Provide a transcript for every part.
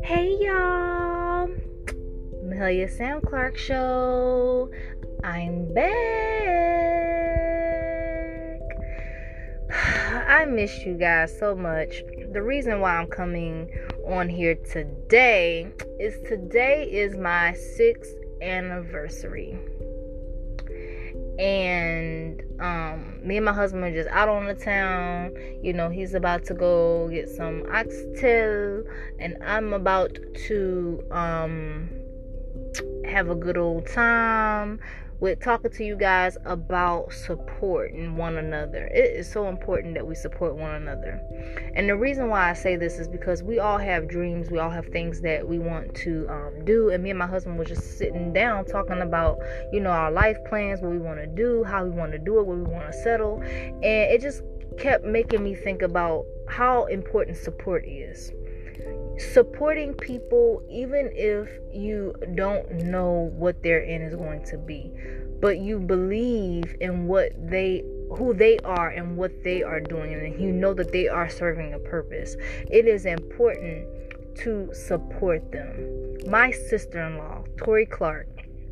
Hey y'all, Mahalia Sam Clark Show. I'm back. I missed you guys so much. The reason why I'm coming on here today is my 6th anniversary. And me and my husband are just out on the town. He's about to go get some oxtail, and I'm about to have a good old time with talking to you guys about supporting one another. It is so important that we support one another. And the reason why I say this is because we all have dreams. We all have things that we want to do. And me and my husband was just sitting down talking about, our life plans, what we want to do, how we want to do it, where we want to settle. And it just kept making me think about how important support is. Supporting people, even if you don't know what their end is going to be, but you believe in who they are and what they are doing, and you know that they are serving a purpose, it is important to support them. My sister-in-law, Tori Clark,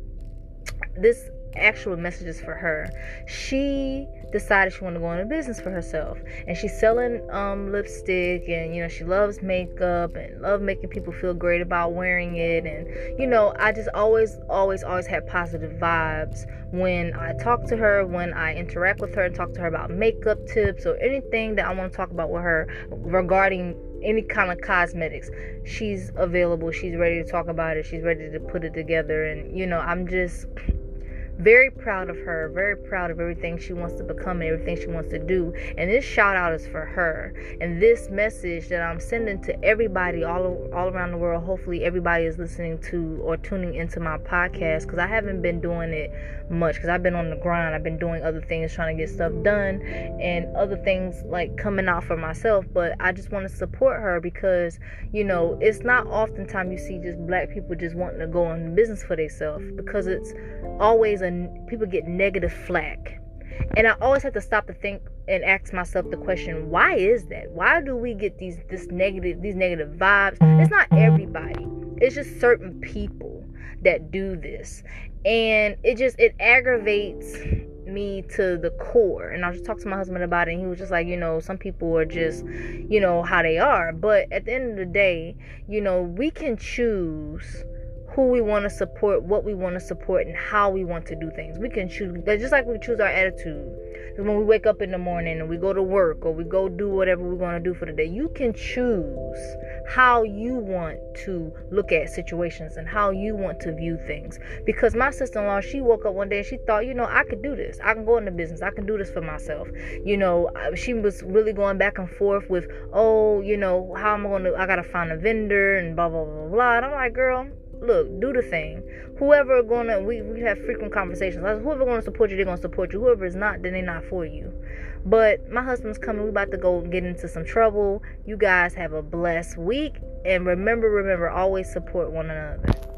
this actual message is for her. She decided she wanted to go into business for herself, and she's selling lipstick, and she loves makeup and love making people feel great about wearing it. And I just always had positive vibes when I talk to her, when I interact with her and talk to her about makeup tips or anything that I want to talk about with her regarding any kind of cosmetics. She's available, she's ready to talk about it, she's ready to put it together. And I'm just very proud of her, very proud of everything she wants to become and everything she wants to do. And this shout out is for her. And this message that I'm sending to everybody all around the world, hopefully everybody is listening to or tuning into my podcast, because I haven't been doing it much because I've been on the grind. I've been doing other things, trying to get stuff done and other things like coming out for myself. But I just want to support her because it's not oftentimes you see just black people just wanting to go in business for themselves, because it's always people get negative flack. And I always have to stop to think and ask myself the question, why is that? Why do we get these negative vibes? It's not everybody. It's just certain people that do this. And it aggravates me to the core. And I just talked to my husband about it, and he was just like, some people are just, how they are. But at the end of the day, we can choose who we want to support, what we want to support, and how we want to do things. We can choose, just like we choose our attitude. Because when we wake up in the morning and we go to work or we go do whatever we're going to do for the day, you can choose how you want to look at situations and how you want to view things. Because my sister-in-law, she woke up one day and she thought, I could do this. I can go into business. I can do this for myself. She was really going back and forth with, how am I going to, I got to find a vendor and blah, blah, blah, blah. And I'm like, girl, look, do the thing. Whoever we have frequent conversations. Whoever going to support you, they're going to support you. Whoever is not, then they're not for you. But my husband's coming. We about to go get into some trouble. You guys have a blessed week. And remember, always support one another.